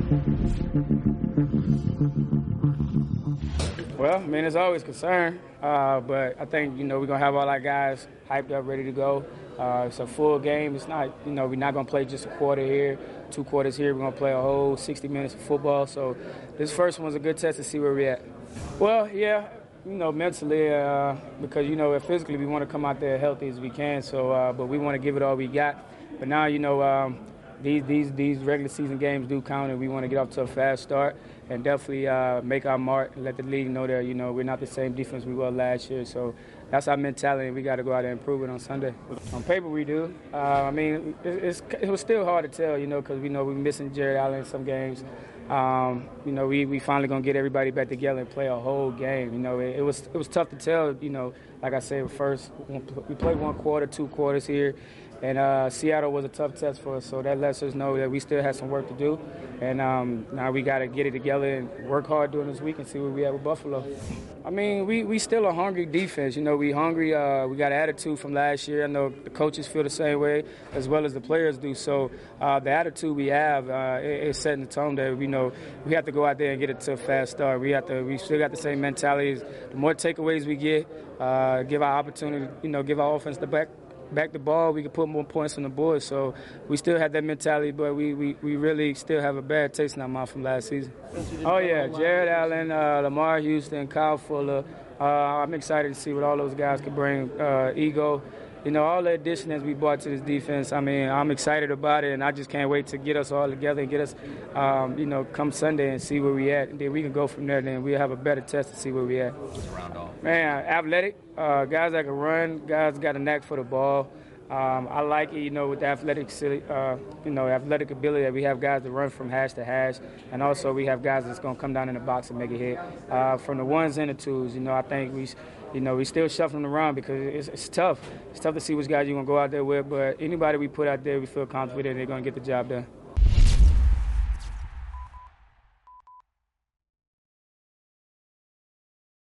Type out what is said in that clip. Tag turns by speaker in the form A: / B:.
A: Well, I mean, it's always concern, but I think, we're going to have all our guys hyped up, ready to go. It's a full game. It's not, we're not going to play just a quarter here, 2 quarters here. We're going to play a whole 60 minutes of football. So this first one's a good test to see where we're at. Well, yeah, mentally, because, physically we want to come out there healthy as we can. So, but we want to give it all we got. But now, these regular season games do count, and we want to get off to a fast start and definitely make our mark and let the league know that, we're not the same defense we were last year. So that's our mentality, and we got to go out there and prove it on Sunday. On paper, we do. It was still hard to tell, because we know we're missing Jared Allen in some games. We finally going to get everybody back together and play a whole game. It was tough to tell, like I said, first, we played 1 quarter, 2 quarters here. And Seattle was a tough test for us, so that lets us know that we still have some work to do. And now we got to get it together and work hard during this week and see where we at with Buffalo. I mean, we still a hungry defense. We hungry. We got attitude from last year. I know the coaches feel the same way as well as the players do. So the attitude we have is setting the tone that we have to go out there and get it to a fast start. We still got the same mentalities. The more takeaways we get, give our opportunity, give our offense the back the ball, we can put more points on the board. So we still have that mentality, but we really still have a bad taste in our mouth from last season. Oh, yeah, Jared Allen, Lamar Houston, Kyle Fuller. I'm excited to see what all those guys can bring. Ego, all the additions we brought to this defense. I mean, I'm excited about it, and I just can't wait to get us all together and get us, come Sunday and see where we at. And then we can go from there. Then we'll have a better test to see where we at.
B: Round off.
A: Man, athletic, guys that can run, guys got a knack for the ball. I like it, with the athletic ability that we have guys that run from hash to hash, and also we have guys that's going to come down in the box and make a hit. From the ones and the twos, I think we still shuffling around because it's tough. It's tough to see which guys you're going to go out there with, but anybody we put out there, we feel confident they're going to get the job done.